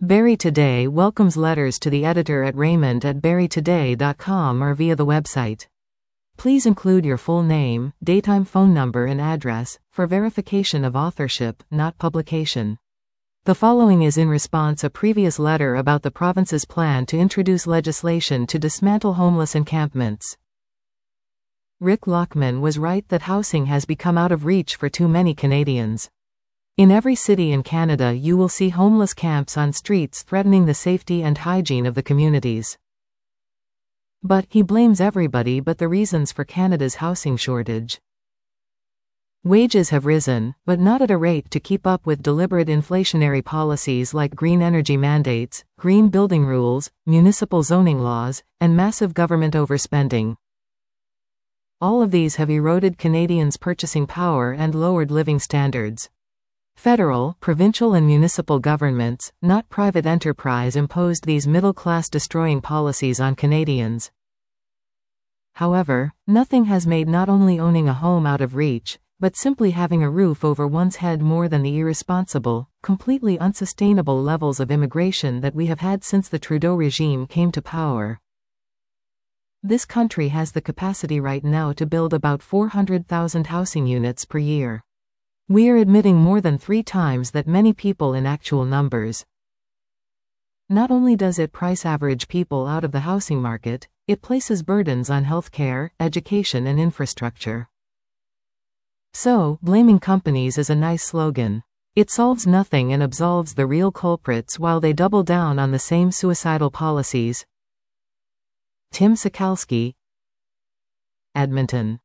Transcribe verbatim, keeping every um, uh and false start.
Barrie Today welcomes letters to the editor at raymond at barrie today dot com or via the website. Please include your full name, daytime phone number and address, for verification of authorship, not publication. The following is in response a previous letter about the province's plan to introduce legislation to dismantle homeless encampments. Rick Lockman was right that housing has become out of reach for too many Canadians. In every city in Canada you will see homeless camps on streets threatening the safety and hygiene of the communities. But he blames everybody but the reasons for Canada's housing shortage. Wages have risen, but not at a rate to keep up with deliberate inflationary policies like green energy mandates, green building rules, municipal zoning laws, and massive government overspending. All of these have eroded Canadians' purchasing power and lowered living standards. Federal, provincial and municipal governments, not private enterprise, imposed these middle-class destroying policies on Canadians. However, nothing has made not only owning a home out of reach, but simply having a roof over one's head more than the irresponsible, completely unsustainable levels of immigration that we have had since the Trudeau regime came to power. This country has the capacity right now to build about four hundred thousand housing units per year. We are admitting more than three times that many people in actual numbers. Not only does it price average people out of the housing market, it places burdens on healthcare, education and infrastructure. So, blaming companies is a nice slogan. It solves nothing and absolves the real culprits while they double down on the same suicidal policies. Tim Sikalski, Edmonton.